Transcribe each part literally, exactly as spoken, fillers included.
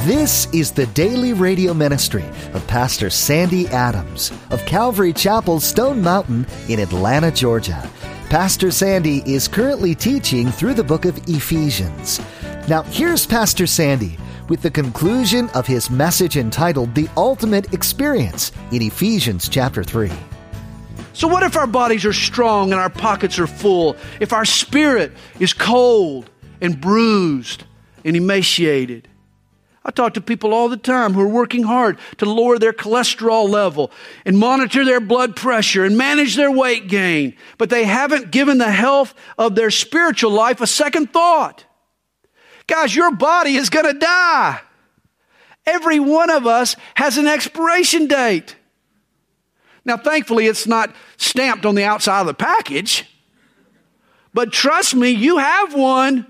This is the daily radio ministry of Pastor Sandy Adams of Calvary Chapel, Stone Mountain in Atlanta, Georgia. Pastor Sandy is currently teaching through the book of Ephesians. Now, here's Pastor Sandy with the conclusion of his message entitled The Ultimate Experience in Ephesians chapter three. So what if our bodies are strong and our pockets are full? If our spirit is cold and bruised and emaciated? I talk to people all the time who are working hard to lower their cholesterol level and monitor their blood pressure and manage their weight gain, but they haven't given the health of their spiritual life a second thought. Guys, your body is going to die. Every one of us has an expiration date. Now, thankfully, it's not stamped on the outside of the package, but trust me, you have one.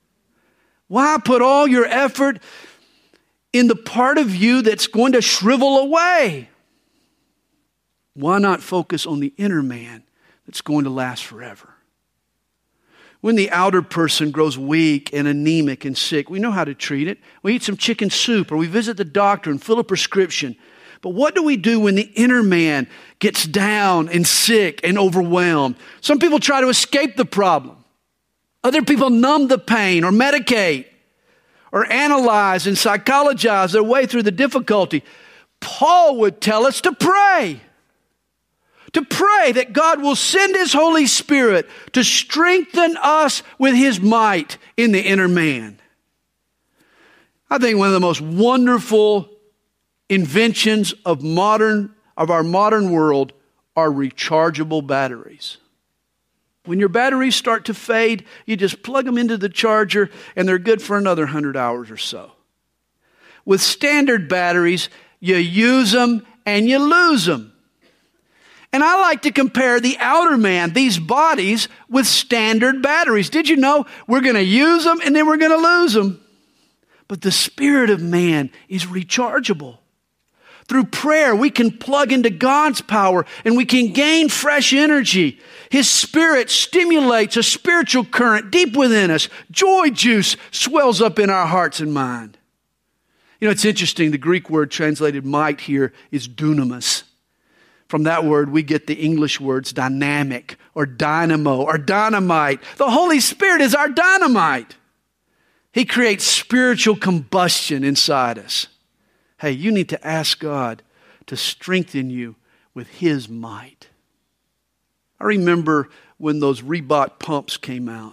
Why put all your effort in the part of you that's going to shrivel away? Why not focus on the inner man that's going to last forever? When the outer person grows weak and anemic and sick, we know how to treat it. We eat some chicken soup or we visit the doctor and fill a prescription. But what do we do when the inner man gets down and sick and overwhelmed? Some people try to escape the problem. Other people numb the pain or medicate, or analyze and psychologize their way through the difficulty. Paul would tell us to pray. To pray that God will send His Holy Spirit to strengthen us with His might in the inner man. I think one of the most wonderful inventions of modern of our modern world are rechargeable batteries. When your batteries start to fade, you just plug them into the charger and they're good for another one hundred hours or so. With standard batteries, you use them and you lose them. And I like to compare the outer man, these bodies, with standard batteries. Did you know we're going to use them and then we're going to lose them? But the spirit of man is rechargeable. Through prayer, we can plug into God's power and we can gain fresh energy. His Spirit stimulates a spiritual current deep within us. Joy juice swells up in our hearts and mind. You know, it's interesting. The Greek word translated might here is dunamis. From that word, we get the English words dynamic or dynamo or dynamite. The Holy Spirit is our dynamite. He creates spiritual combustion inside us. Hey, you need to ask God to strengthen you with His might. I remember when those Reebok pumps came out.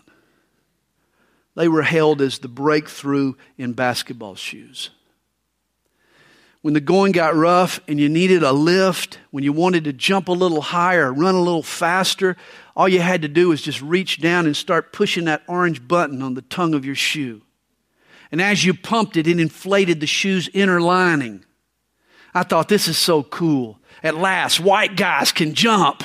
They were hailed as the breakthrough in basketball shoes. When the going got rough and you needed a lift, when you wanted to jump a little higher, run a little faster, all you had to do was just reach down and start pushing that orange button on the tongue of your shoe. And as you pumped it, it inflated the shoe's inner lining. I thought, this is so cool. At last, white guys can jump.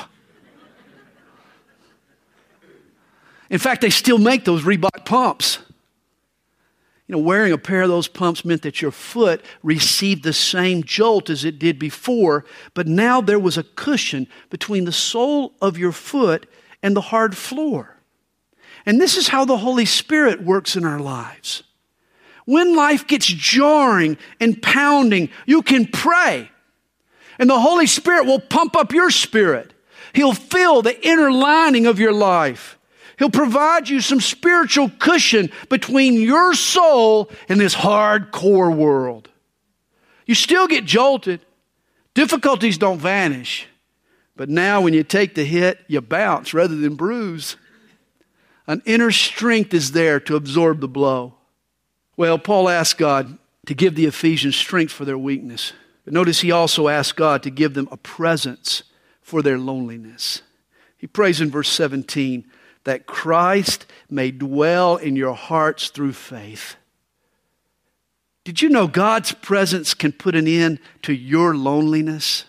In fact, they still make those Reebok pumps. You know, wearing a pair of those pumps meant that your foot received the same jolt as it did before, but now there was a cushion between the sole of your foot and the hard floor. And this is how the Holy Spirit works in our lives. When life gets jarring and pounding, you can pray. And the Holy Spirit will pump up your spirit. He'll fill the inner lining of your life. He'll provide you some spiritual cushion between your soul and this hardcore world. You still get jolted. Difficulties don't vanish. But now when you take the hit, you bounce rather than bruise. An inner strength is there to absorb the blow. Well, Paul asked God to give the Ephesians strength for their weakness. But notice he also asked God to give them a presence for their loneliness. He prays in verse seventeen, that Christ may dwell in your hearts through faith. Did you know God's presence can put an end to your loneliness?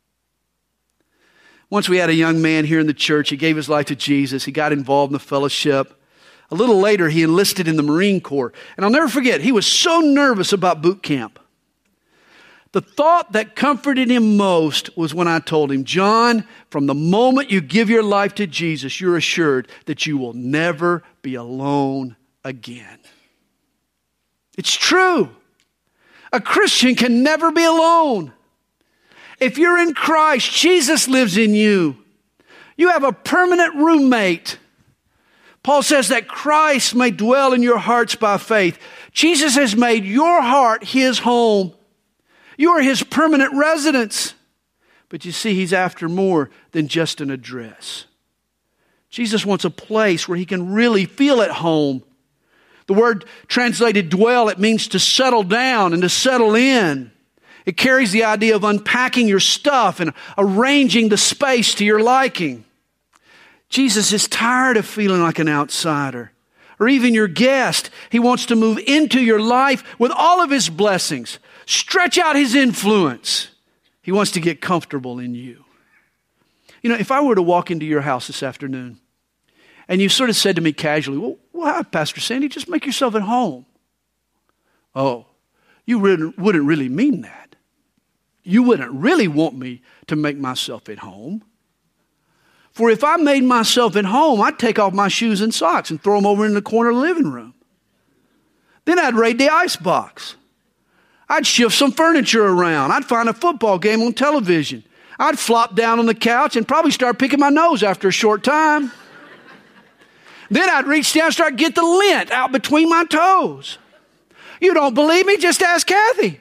Once we had a young man here in the church. He gave his life to Jesus. He got involved in the fellowship. A little later, he enlisted in the Marine Corps. And I'll never forget, he was so nervous about boot camp. The thought that comforted him most was when I told him, John, from the moment you give your life to Jesus, you're assured that you will never be alone again. It's true. A Christian can never be alone. If you're in Christ, Jesus lives in you. You have a permanent roommate. Paul says that Christ may dwell in your hearts by faith. Jesus has made your heart his home. You are his permanent residence. But you see, he's after more than just an address. Jesus wants a place where he can really feel at home. The word translated dwell, it means to settle down and to settle in. It carries the idea of unpacking your stuff and arranging the space to your liking. Jesus is tired of feeling like an outsider or even your guest. He wants to move into your life with all of his blessings, stretch out his influence. He wants to get comfortable in you. You know, if I were to walk into your house this afternoon and you sort of said to me casually, well, well Pastor Sandy, just make yourself at home. Oh, you wouldn't really mean that. You wouldn't really want me to make myself at home. For if I made myself at home, I'd take off my shoes and socks and throw them over in the corner of the living room. Then I'd raid the icebox. I'd shift some furniture around. I'd find a football game on television. I'd flop down on the couch and probably start picking my nose after a short time. Then I'd reach down and start get the lint out between my toes. You don't believe me? Just ask Kathy.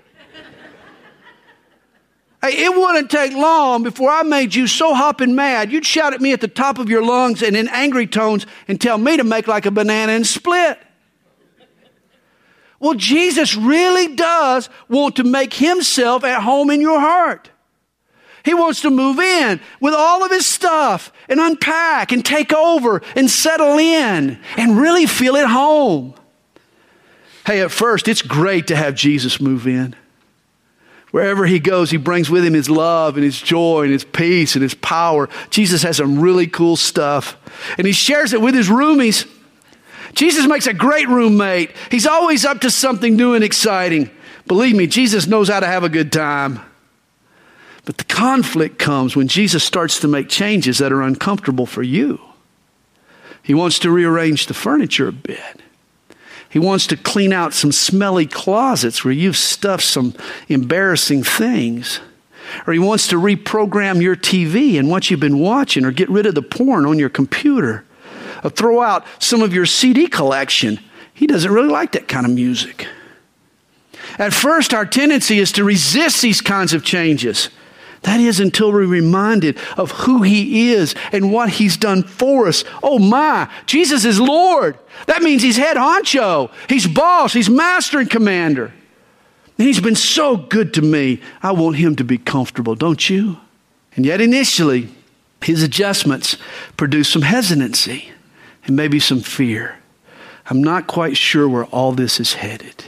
Hey, it wouldn't take long before I made you so hopping mad, you'd shout at me at the top of your lungs and in angry tones and tell me to make like a banana and split. Well, Jesus really does want to make himself at home in your heart. He wants to move in with all of his stuff and unpack and take over and settle in and really feel at home. Hey, at first, it's great to have Jesus move in. Wherever he goes, he brings with him his love and his joy and his peace and his power. Jesus has some really cool stuff. And he shares it with his roomies. Jesus makes a great roommate. He's always up to something new and exciting. Believe me, Jesus knows how to have a good time. But the conflict comes when Jesus starts to make changes that are uncomfortable for you. He wants to rearrange the furniture a bit. He wants to clean out some smelly closets where you've stuffed some embarrassing things. Or he wants to reprogram your T V and what you've been watching, or get rid of the porn on your computer, or throw out some of your C D collection. He doesn't really like that kind of music. At first, our tendency is to resist these kinds of changes. That is until we're reminded of who he is and what he's done for us. Oh my, Jesus is Lord. That means he's head honcho. He's boss. He's master and commander. And he's been so good to me. I want him to be comfortable, don't you? And yet initially, his adjustments produce some hesitancy and maybe some fear. I'm not quite sure where all this is headed.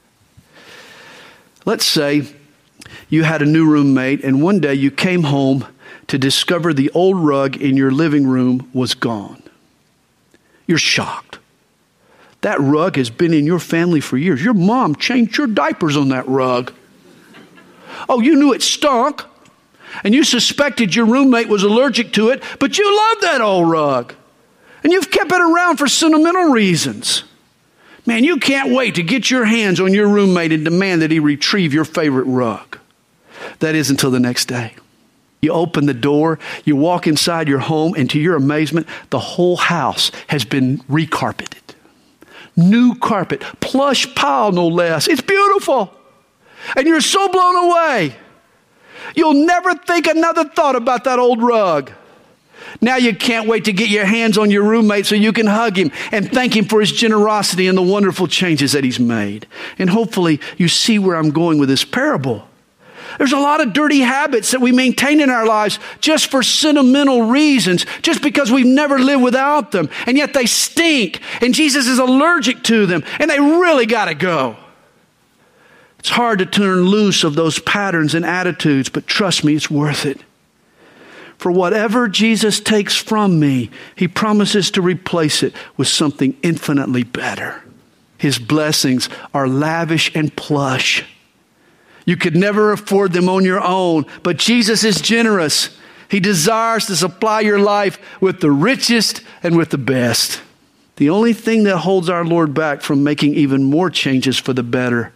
Let's say you had a new roommate, and one day you came home to discover the old rug in your living room was gone. You're shocked. That rug has been in your family for years. Your mom changed your diapers on that rug. Oh, you knew it stunk, and you suspected your roommate was allergic to it, but you love that old rug, and you've kept it around for sentimental reasons. Man, you can't wait to get your hands on your roommate and demand that he retrieve your favorite rug. That is until the next day. You open the door, you walk inside your home, and to your amazement, the whole house has been recarpeted. New carpet, plush pile no less. It's beautiful. And you're so blown away. You'll never think another thought about that old rug. Now you can't wait to get your hands on your roommate so you can hug him and thank him for his generosity and the wonderful changes that he's made. And hopefully you see where I'm going with this parable. There's a lot of dirty habits that we maintain in our lives just for sentimental reasons, just because we've never lived without them. And yet they stink, and Jesus is allergic to them, and they really got to go. It's hard to turn loose of those patterns and attitudes, but trust me, it's worth it. For whatever Jesus takes from me, he promises to replace it with something infinitely better. His blessings are lavish and plush. You could never afford them on your own, but Jesus is generous. He desires to supply your life with the richest and with the best. The only thing that holds our Lord back from making even more changes for the better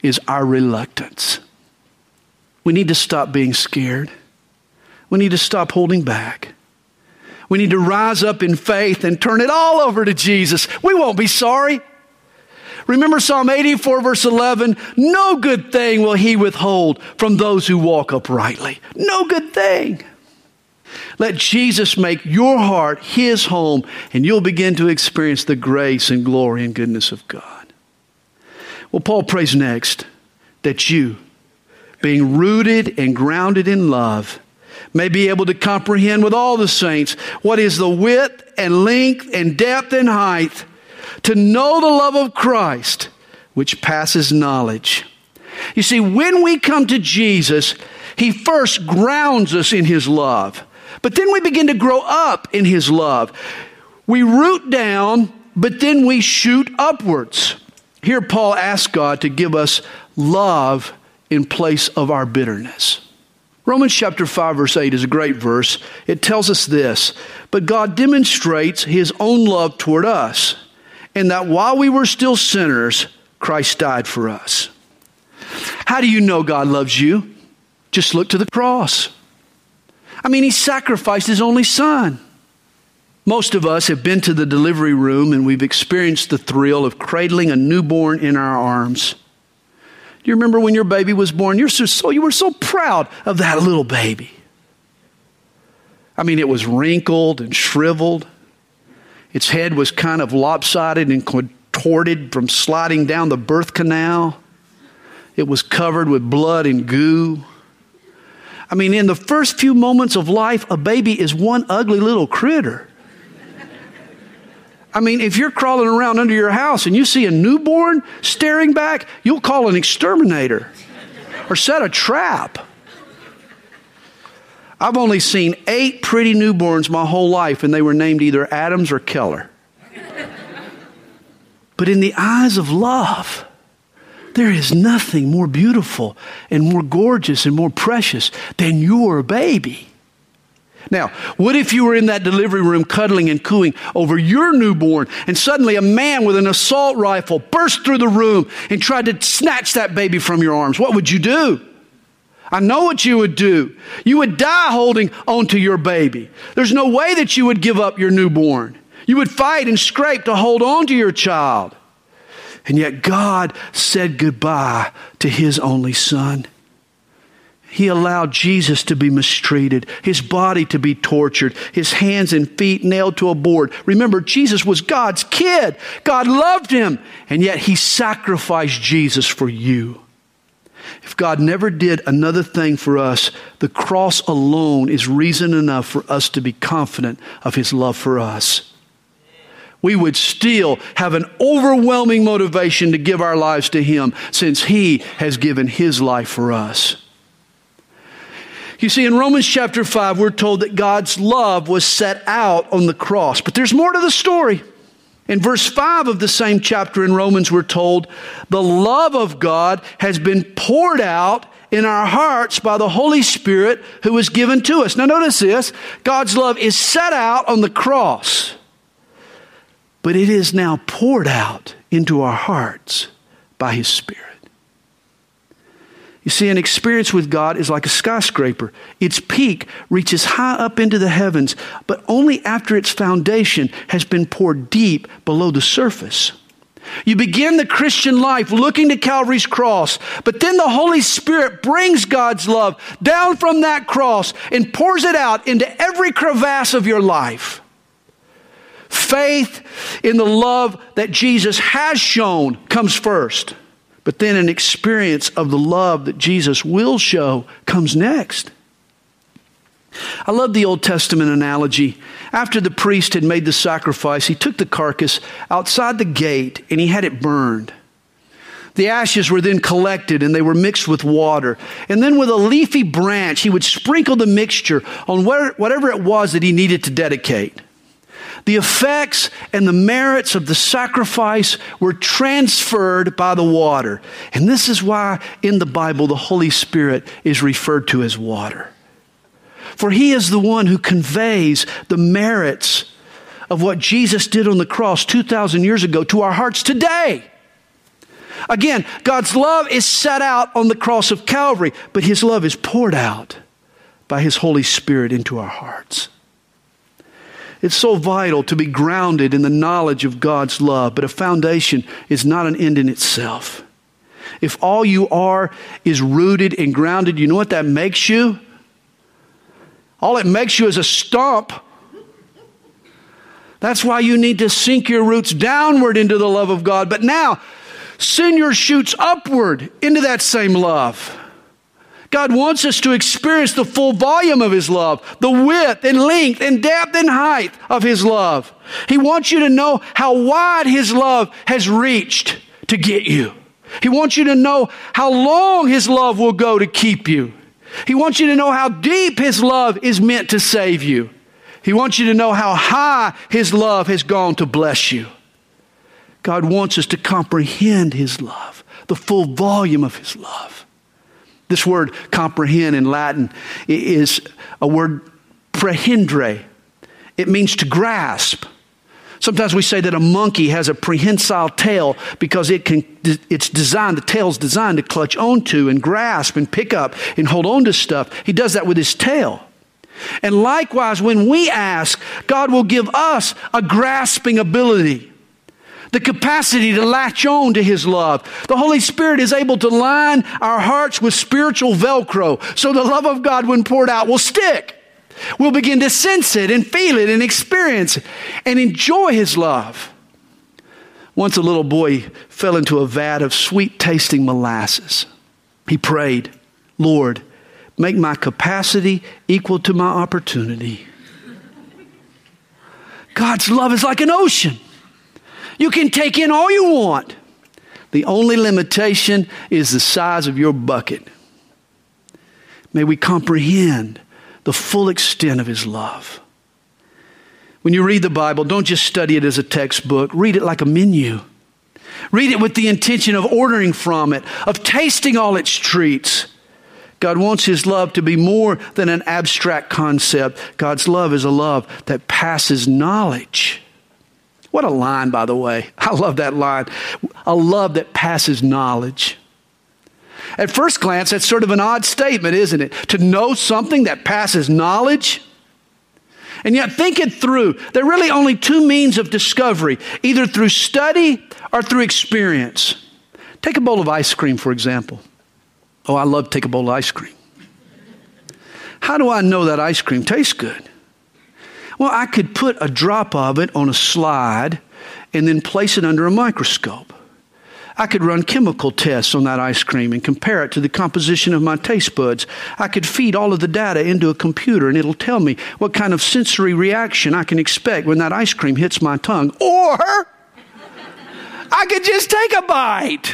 is our reluctance. We need to stop being scared. We need to stop holding back. We need to rise up in faith and turn it all over to Jesus. We won't be sorry. Remember Psalm eighty-four, verse eleven, no good thing will he withhold from those who walk uprightly. No good thing. Let Jesus make your heart his home, and you'll begin to experience the grace and glory and goodness of God. Well, Paul prays next that you, being rooted and grounded in love, may be able to comprehend with all the saints what is the width and length and depth and height, to know the love of Christ, which passes knowledge. You see, when we come to Jesus, he first grounds us in his love. But then we begin to grow up in his love. We root down, but then we shoot upwards. Here Paul asks God to give us love in place of our bitterness. Romans chapter five, verse eight is a great verse. It tells us this, but God demonstrates his own love toward us, and that while we were still sinners, Christ died for us. How do you know God loves you? Just look to the cross. I mean, he sacrificed his only son. Most of us have been to the delivery room and we've experienced the thrill of cradling a newborn in our arms. Do you remember when your baby was born? You're so, so, you were so proud of that little baby. I mean, it was wrinkled and shriveled. Its head was kind of lopsided and contorted from sliding down the birth canal. It was covered with blood and goo. I mean, in the first few moments of life, a baby is one ugly little critter. I mean, if you're crawling around under your house and you see a newborn staring back, you'll call an exterminator or set a trap. I've only seen eight pretty newborns my whole life, and they were named either Adams or Keller. But in the eyes of love, there is nothing more beautiful and more gorgeous and more precious than your baby. Now, what if you were in that delivery room cuddling and cooing over your newborn, and suddenly a man with an assault rifle burst through the room and tried to snatch that baby from your arms? What would you do? I know what you would do. You would die holding onto your baby. There's no way that you would give up your newborn. You would fight and scrape to hold on to your child. And yet God said goodbye to his only son. He allowed Jesus to be mistreated, his body to be tortured, his hands and feet nailed to a board. Remember, Jesus was God's kid. God loved him, and yet he sacrificed Jesus for you. If God never did another thing for us, the cross alone is reason enough for us to be confident of his love for us. We would still have an overwhelming motivation to give our lives to him, since he has given his life for us. You see, in Romans chapter five, we're told that God's love was set out on the cross. But there's more to the story. In verse five of the same chapter in Romans, we're told, the love of God has been poured out in our hearts by the Holy Spirit who was given to us. Now notice this, God's love is set out on the cross, but it is now poured out into our hearts by his Spirit. You see, an experience with God is like a skyscraper. Its peak reaches high up into the heavens, but only after its foundation has been poured deep below the surface. You begin the Christian life looking to Calvary's cross, but then the Holy Spirit brings God's love down from that cross and pours it out into every crevasse of your life. Faith in the love that Jesus has shown comes first. But then an experience of the love that Jesus will show comes next. I love the Old Testament analogy. After the priest had made the sacrifice, he took the carcass outside the gate and he had it burned. The ashes were then collected and they were mixed with water. And then with a leafy branch, he would sprinkle the mixture on whatever it was that he needed to dedicate. The effects and the merits of the sacrifice were transferred by the water. And this is why in the Bible the Holy Spirit is referred to as water. For he is the one who conveys the merits of what Jesus did on the cross two thousand years ago to our hearts today. Again, God's love is set out on the cross of Calvary, but His love is poured out by His Holy Spirit into our hearts. It's so vital to be grounded in the knowledge of God's love, but a foundation is not an end in itself. If all you are is rooted and grounded, you know what that makes you? All it makes you is a stump. That's why you need to sink your roots downward into the love of God. But now, send your shoots upward into that same love. God wants us to experience the full volume of His love, the width and length and depth and height of His love. He wants you to know how wide His love has reached to get you. He wants you to know how long His love will go to keep you. He wants you to know how deep His love is meant to save you. He wants you to know how high His love has gone to bless you. God wants us to comprehend His love, the full volume of His love. This word comprehend in Latin is a word prehendre. It means to grasp. Sometimes we say that a monkey has a prehensile tail because it can, it's designed, the tail's designed to clutch onto and grasp and pick up and hold on to stuff. He does that with his tail. And likewise, when we ask, God will give us a grasping ability. The capacity to latch on to His love. The Holy Spirit is able to line our hearts with spiritual Velcro so the love of God, when poured out, will stick. We'll begin to sense it and feel it and experience it and enjoy His love. Once a little boy fell into a vat of sweet-tasting molasses. He prayed, Lord, make my capacity equal to my opportunity. God's love is like an ocean. You can take in all you want. The only limitation is the size of your bucket. May we comprehend the full extent of His love. When you read the Bible, don't just study it as a textbook. Read it like a menu. Read it with the intention of ordering from it, of tasting all its treats. God wants His love to be more than an abstract concept. God's love is a love that passes knowledge. What a line, by the way. I love that line. A love that passes knowledge. At first glance, that's sort of an odd statement, isn't it? To know something that passes knowledge. And yet, think it through. There are really only two means of discovery, either through study or through experience. Take a bowl of ice cream, for example. Oh, I love to take a bowl of ice cream. How do I know that ice cream tastes good? Well, I could put a drop of it on a slide and then place it under a microscope. I could run chemical tests on that ice cream and compare it to the composition of my taste buds. I could feed all of the data into a computer and it'll tell me what kind of sensory reaction I can expect when that ice cream hits my tongue. Or I could just take a bite.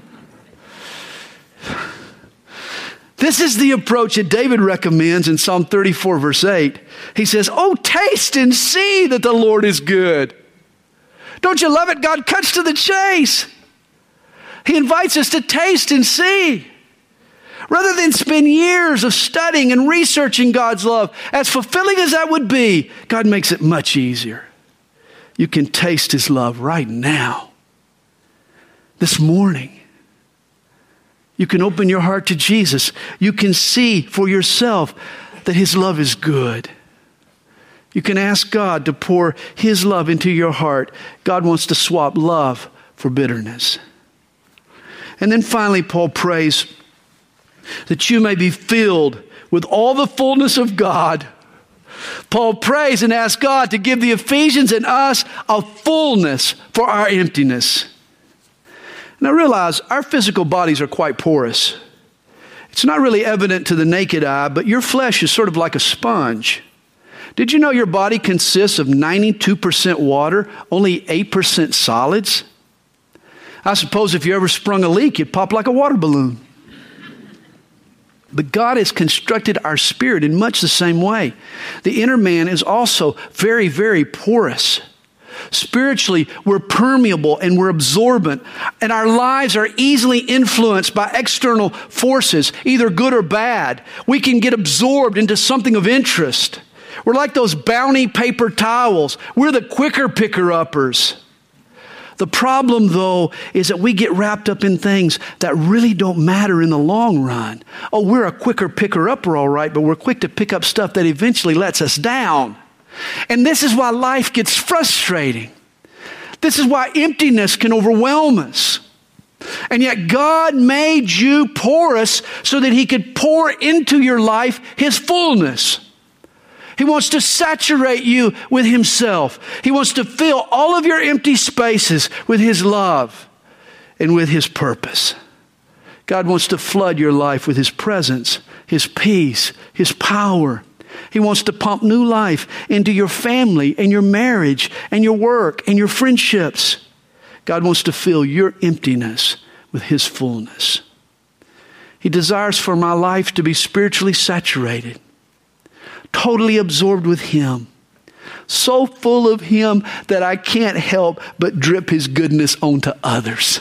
This is the approach that David recommends in Psalm thirty-four, verse eight. He says, oh, taste and see that the Lord is good. Don't you love it? God cuts to the chase. He invites us to taste and see. Rather than spend years of studying and researching God's love, as fulfilling as that would be, God makes it much easier. You can taste His love right now, this morning. You can open your heart to Jesus. You can see for yourself that His love is good. You can ask God to pour His love into your heart. God wants to swap love for bitterness. And then finally, Paul prays that you may be filled with all the fullness of God. Paul prays and asks God to give the Ephesians and us a fullness for our emptiness. Now realize our physical bodies are quite porous. It's not really evident to the naked eye, but your flesh is sort of like a sponge. Did you know your body consists of ninety-two percent water, only eight percent solids? I suppose if you ever sprung a leak, you'd pop like a water balloon. But God has constructed our spirit in much the same way. The inner man is also very, very porous. Spiritually, we're permeable and we're absorbent, and our lives are easily influenced by external forces, either good or bad. We can get absorbed into something of interest. We're like those bounty paper towels. We're the quicker picker-uppers. The problem, though, is that we get wrapped up in things that really don't matter in the long run. Oh, we're a quicker picker-upper, all right, but we're quick to pick up stuff that eventually lets us down. And this is why life gets frustrating. This is why emptiness can overwhelm us. And yet God made you porous so that He could pour into your life His fullness. He wants to saturate you with Himself. He wants to fill all of your empty spaces with His love and with His purpose. God wants to flood your life with His presence, His peace, His power. He wants to pump new life into your family and your marriage and your work and your friendships. God wants to fill your emptiness with His fullness. He desires for my life to be spiritually saturated, totally absorbed with Him, so full of Him that I can't help but drip His goodness onto others.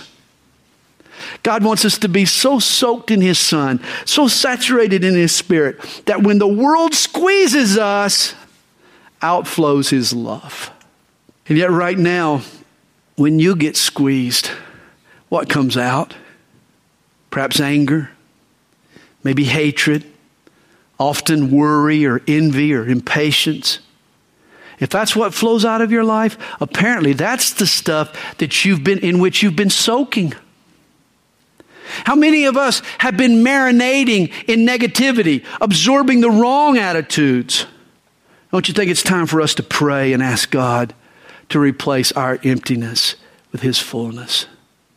God wants us to be so soaked in His Son, so saturated in His Spirit, that when the world squeezes us, out flows His love. And yet right now, when you get squeezed, what comes out? Perhaps anger, maybe hatred, often worry or envy or impatience. If that's what flows out of your life, apparently that's the stuff that you've been in which you've been soaking. How many of us have been marinating in negativity, absorbing the wrong attitudes? Don't you think it's time for us to pray and ask God to replace our emptiness with His fullness?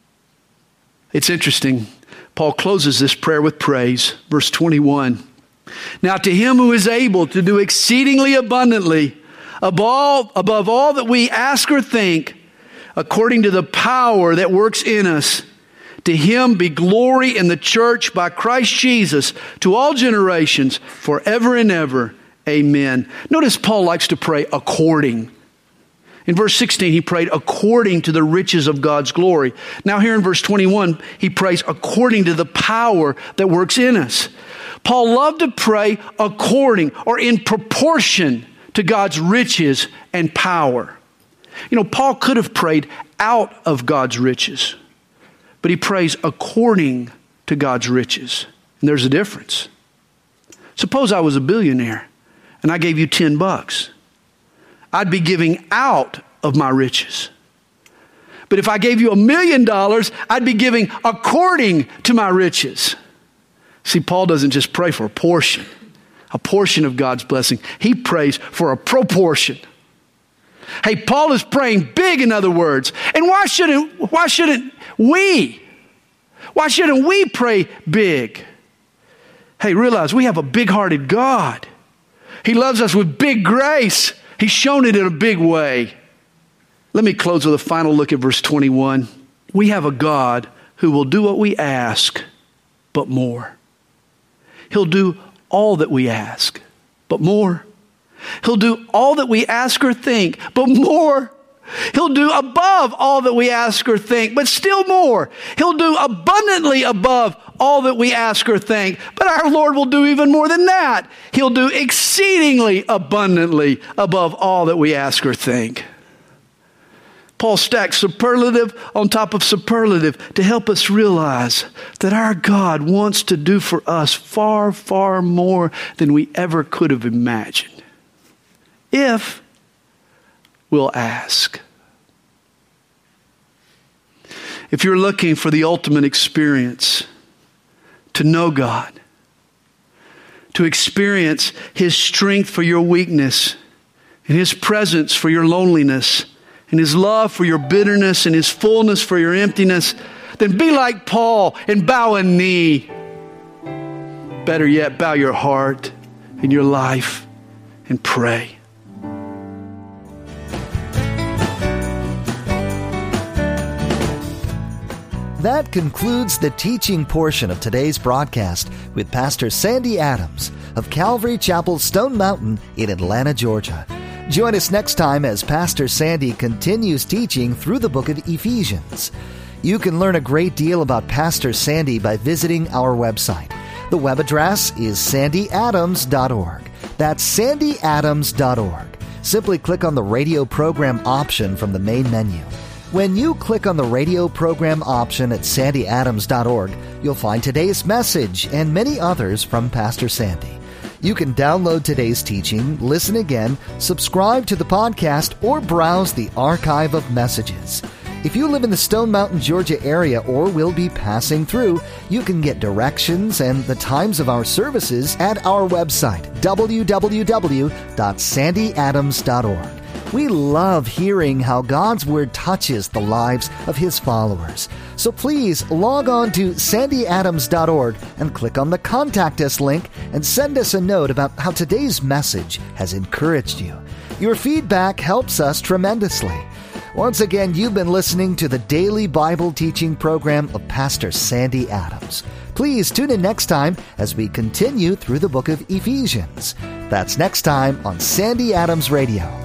It's interesting. Paul closes this prayer with praise. Verse twenty-one. Now to Him who is able to do exceedingly abundantly above, above all that we ask or think, according to the power that works in us, to Him be glory in the church by Christ Jesus to all generations, forever and ever. Amen. Notice Paul likes to pray according. In verse sixteen, he prayed according to the riches of God's glory. Now here in verse twenty-one, he prays according to the power that works in us. Paul loved to pray according or in proportion to God's riches and power. You know, Paul could have prayed out of God's riches, but he prays according to God's riches. And there's a difference. Suppose I was a billionaire and I gave you ten bucks. I'd be giving out of my riches. But if I gave you a million dollars, I'd be giving according to my riches. See, Paul doesn't just pray for a portion, a portion of God's blessing. He prays for a proportion. Hey, Paul is praying big, in other words. And why shouldn't, why shouldn't we? Why shouldn't we pray big? Hey, realize we have a big-hearted God. He loves us with big grace. He's shown it in a big way. Let me close with a final look at verse twenty-one. We have a God who will do what we ask, but more. He'll do all that we ask, but more. He'll do all that we ask or think, but more. He'll do above all that we ask or think, but still more. He'll do abundantly above all that we ask or think, but our Lord will do even more than that. He'll do exceedingly abundantly above all that we ask or think. Paul stacks superlative on top of superlative to help us realize that our God wants to do for us far, far more than we ever could have imagined, if we'll ask. If you're looking for the ultimate experience, to know God, to experience His strength for your weakness, and His presence for your loneliness, and His love for your bitterness, and His fullness for your emptiness, then be like Paul and bow a knee. Better yet, bow your heart and your life and pray. That concludes the teaching portion of today's broadcast with Pastor Sandy Adams of Calvary Chapel, Stone Mountain in Atlanta, Georgia. Join us next time as Pastor Sandy continues teaching through the book of Ephesians. You can learn a great deal about Pastor Sandy by visiting our website. The web address is sandy adams dot org. That's sandy adams dot org. Simply click on the radio program option from the main menu. When you click on the radio program option at sandy adams dot org, you'll find today's message and many others from Pastor Sandy. You can download today's teaching, listen again, subscribe to the podcast, or browse the archive of messages. If you live in the Stone Mountain, Georgia area or will be passing through, you can get directions and the times of our services at our website, w w w dot sandy adams dot org. We love hearing how God's Word touches the lives of His followers. So please log on to sandy adams dot org and click on the Contact Us link and send us a note about how today's message has encouraged you. Your feedback helps us tremendously. Once again, you've been listening to the daily Bible teaching program of Pastor Sandy Adams. Please tune in next time as we continue through the book of Ephesians. That's next time on Sandy Adams Radio.